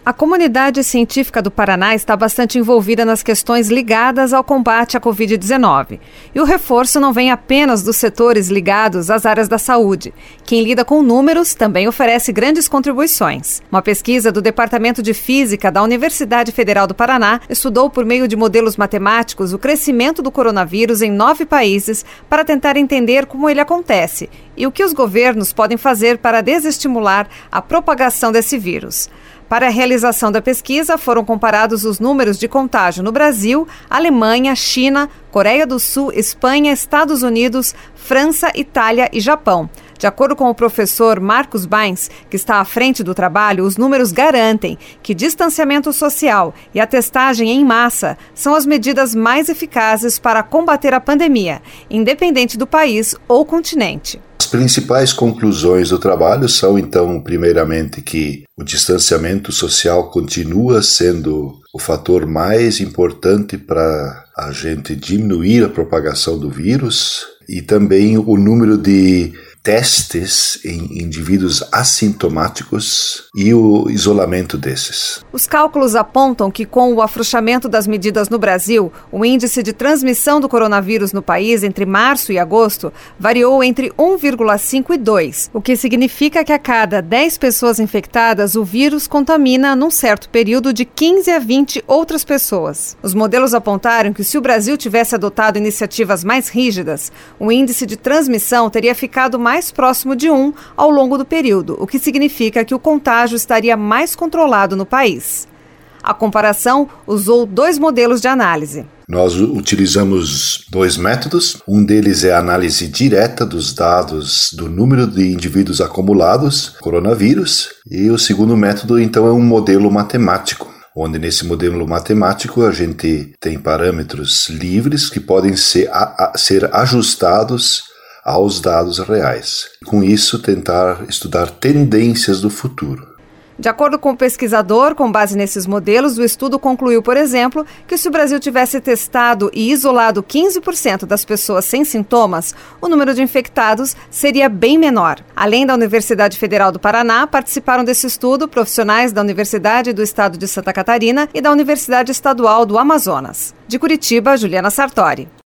A comunidade científica do Paraná está bastante envolvida nas questões ligadas ao combate à Covid-19. E o reforço não vem apenas dos setores ligados às áreas da saúde. Quem lida com números também oferece grandes contribuições. Uma pesquisa do Departamento de Física da Universidade Federal do Paraná estudou por meio de modelos matemáticos o crescimento do coronavírus em 9 países para tentar entender como ele acontece e o que os governos podem fazer para desestimular a propagação desse vírus. Para a realização da pesquisa, foram comparados os números de contágio no Brasil, Alemanha, China, Coreia do Sul, Espanha, Estados Unidos, França, Itália e Japão. De acordo com o professor Marcos Bains, que está à frente do trabalho, os números garantem que distanciamento social e a testagem em massa são as medidas mais eficazes para combater a pandemia, independente do país ou continente. As principais conclusões do trabalho são, então, primeiramente, que o distanciamento social continua sendo o fator mais importante para a gente diminuir a propagação do vírus e também o número de testes em indivíduos assintomáticos e o isolamento desses. Os cálculos apontam que com o afrouxamento das medidas no Brasil, o índice de transmissão do coronavírus no país entre março e agosto variou entre 1,5 e 2, o que significa que a cada 10 pessoas infectadas, o vírus contamina num certo período de 15 a 20 outras pessoas. Os modelos apontaram que se o Brasil tivesse adotado iniciativas mais rígidas, o índice de transmissão teria ficado mais próximo de 1 ao longo do período, o que significa que o contágio estaria mais controlado no país. A comparação usou 2 modelos de análise. Nós utilizamos 2 métodos. Um deles é a análise direta dos dados do número de indivíduos acumulados coronavírus e o segundo método, então, é um modelo matemático, onde nesse modelo matemático a gente tem parâmetros livres que podem ser ajustados aos dados reais. Com isso, tentar estudar tendências do futuro. De acordo com o pesquisador, com base nesses modelos, o estudo concluiu, por exemplo, que se o Brasil tivesse testado e isolado 15% das pessoas sem sintomas, o número de infectados seria bem menor. Além da Universidade Federal do Paraná, participaram desse estudo profissionais da Universidade do Estado de Santa Catarina e da Universidade Estadual do Amazonas. De Curitiba, Juliana Sartori.